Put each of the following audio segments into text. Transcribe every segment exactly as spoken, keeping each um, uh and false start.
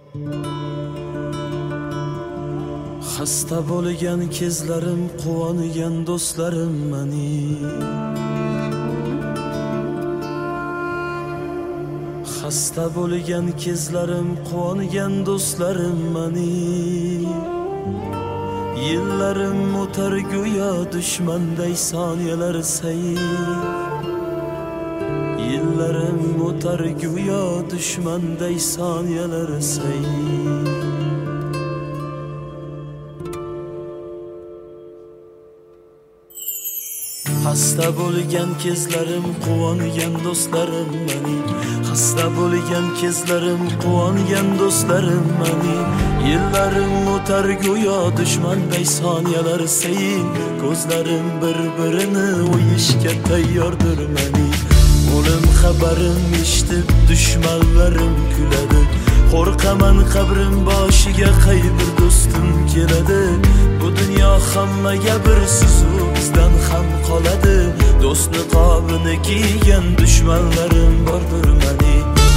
Xasta bo'lgan kezlarim, quvongan do'stlarim meni. Xasta bo'lgan kezlarim, quvongan do'stlarim meni. Yillarim o'tar go'yo dushmanday soniyalar sayr. Yillarim o'tar go'yo dushmanday soniyalar sayr. Xasta bo'lgan kezlarim, quvongan do'stlarim meni. Xasta bo'lgan kezlarim, quvongan do'stlarim meni. Yillarim o'tar go'yo dushmanday soniyalar sayin. Ko'zlarim bir-birini o'yishga tayyordir meni. O'lim xabarim eshitib dushmanlarim kuladi. Qo'rqaman qabrim boshiga qaydir do'stim keladi. Bu dunyo hammaga bir sizu bizdan ham qoladi. Do'st niqobini kiygan dushmanlarim bordir meni.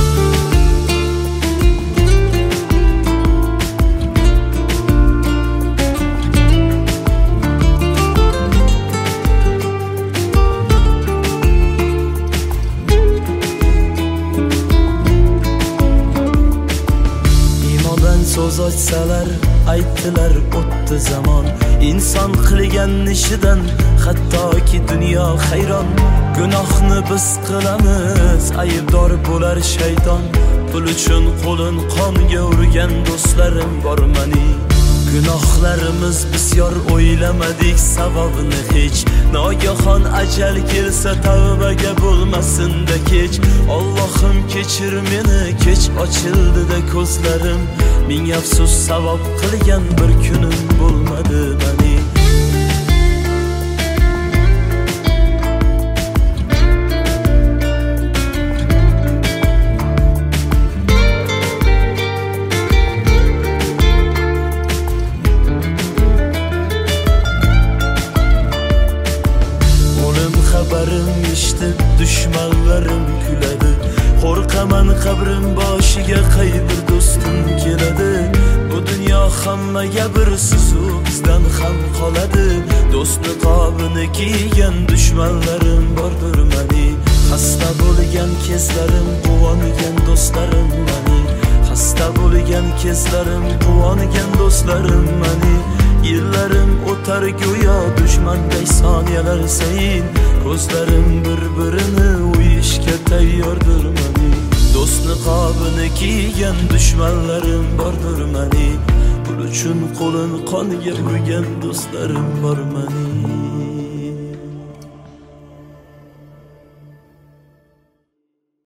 So'z ochsalar, aytdilar o'tdi zamon. Inson qilgan ishidan hattoki dunyo hayron. Gunohni biz qilamiz, aybdor bo'lar shayton. Pul uchun qo'lin qonga urgan do'stlarim bor meni. Gunohlarimiz bisyor, o'ylamadik sababini hech. Nogahon ajal kelsa tavbaga bo'lmasin-da kech. Allohim kechir meni, kech ochildi-da ko'zlarim. Ming afsus savob qilgan bir kunim bo'lmadi meni. Xabarim eshitib dushmanlarim kuladi. Qo'rqaman qabrim boshiga qaydir do'stim keladi. Bu dunyo hammaga bir sizu bizdan ham qoladi. Do'st niqobini kiygan dushmanlarim bordir meni. Xasta bo'lgan kezlarim, quvongan do'stlarim meni. Xasta bo'lgan kezlarim, quvongan do'stlarim meni. Yillarim o'tar go'yo dushmanday soniyalar sayin. Ko'zlarim bir-birini o'yishga tayyordir meni. Do'st niqobini kiygan dushmanlarim bordir meni. Pul uchun qo'lin qonga urgan do'stlarim bor meni.